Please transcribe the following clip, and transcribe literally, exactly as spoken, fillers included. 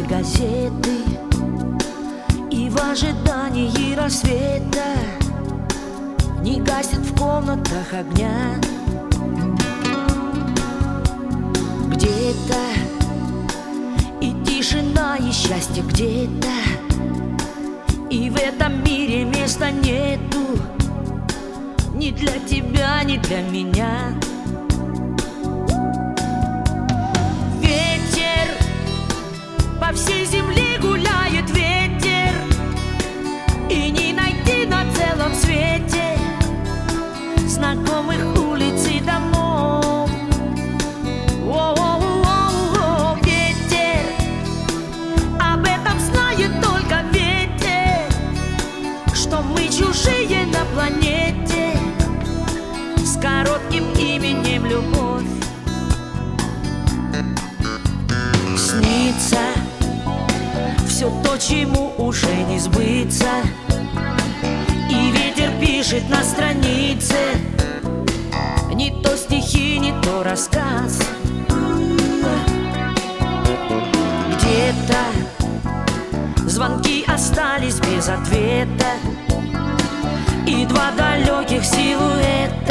газеты, и в ожидании рассвета не гасит в комнатах огня. Где-то и тишина, и счастье где-то, и в этом мире места нету ни для тебя, ни для меня. Ветер по всей земле гуляет, ветер, и не найти на целом свете знакомых улиц и домов. О-о-о-о, ветер, об этом знает только ветер, что мы чужие на планете с коротким именем любовь. Снится все то, чему уже не сбыться, и ветер пишет на странице не то стихи, не то рассказ. Где-то звонки остались без ответа, и два далеких силуэта